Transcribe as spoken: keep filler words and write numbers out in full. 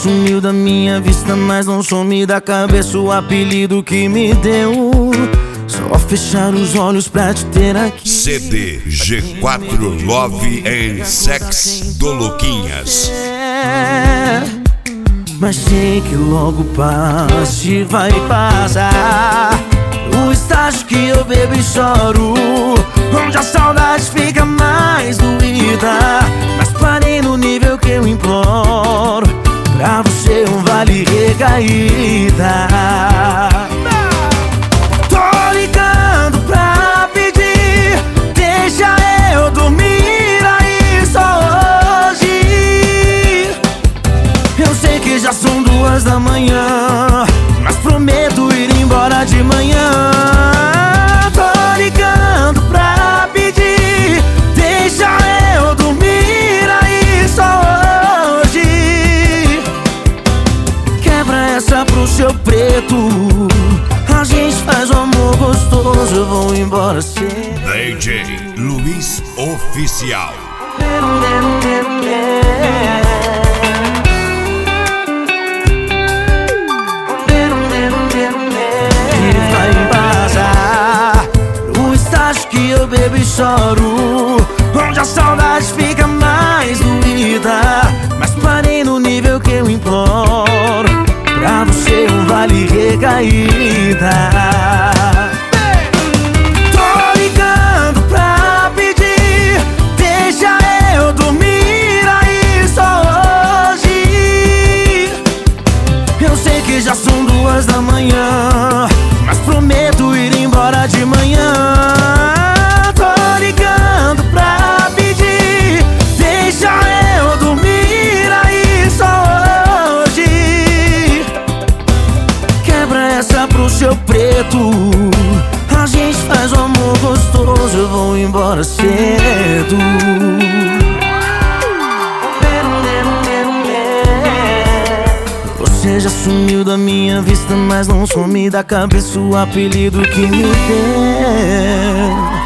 sumiu da minha vista, mas não some da cabeça o apelido que me deu. Só fechar os olhos pra te ter aqui. C D G quatro Love and Sex do Luquinhas. É, mas sei que logo passa e vai passar o estágio que eu bebo e choro, onde a saudade fica mais doída. Mas parei no nível que eu imploro, pra você um vale recaída. Tô ligando pra pedir, deixa eu dormir aí só hoje. Eu sei que já são duas da manhã, mas prometo ir embora de manhã. Tô ligando pra pedir, deixa eu dormir aí só hoje. Quebra essa pro seu preto, a gente faz o amor gostoso, eu vou embora cedo. D J Luiz Oficial. Que eu bebo e choro, onde a saudade fica mais doída. Mas parei no nível que eu imploro, pra você um vale recaída. Tô ligando pra pedir, deixa eu dormir aí só hoje. Eu sei que já são duas da manhã, mas prometo ir embora de manhã. Pro seu preto, a gente faz o amor gostoso, eu vou embora cedo. Você já sumiu da minha vista, mas não some da cabeça o apelido que me deu.